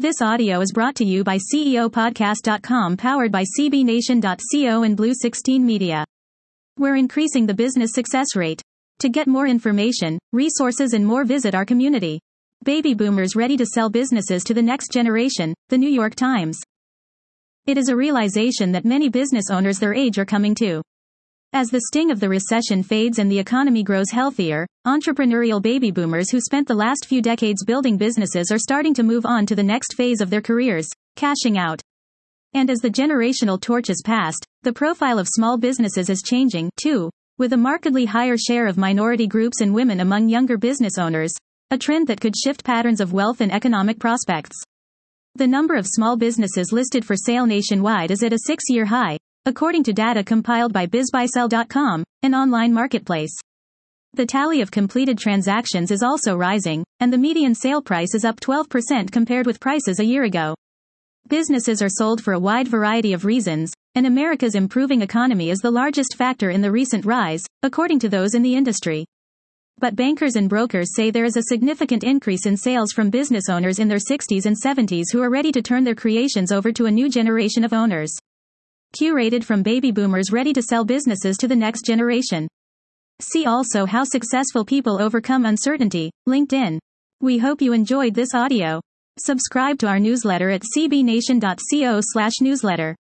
This audio is brought to you by CEOpodcast.com, powered by CBNation.co and Blue 16 Media. We're increasing the business success rate. To get more information, resources and more, visit our community. Baby boomers ready to sell businesses to the next generation, The New York Times. It is a realization that many business owners their age are coming to. As the sting of the recession fades and the economy grows healthier, entrepreneurial baby boomers who spent the last few decades building businesses are starting to move on to the next phase of their careers, cashing out. And as the generational torch is passed, the profile of small businesses is changing, too, with a markedly higher share of minority groups and women among younger business owners, a trend that could shift patterns of wealth and economic prospects. The number of small businesses listed for sale nationwide is at a 6-year high, according to data compiled by BizBuySell.com, an online marketplace. The tally of completed transactions is also rising, and the median sale price is up 12% compared with prices a year ago. Businesses are sold for a wide variety of reasons, and America's improving economy is the largest factor in the recent rise, according to those in the industry. But bankers and brokers say there is a significant increase in sales from business owners in their 60s and 70s who are ready to turn their creations over to a new generation of owners. Curated from baby boomers ready to sell businesses to the next generation. See also how successful people overcome uncertainty, LinkedIn. We hope you enjoyed this audio. Subscribe to our newsletter at cbnation.co/newsletter.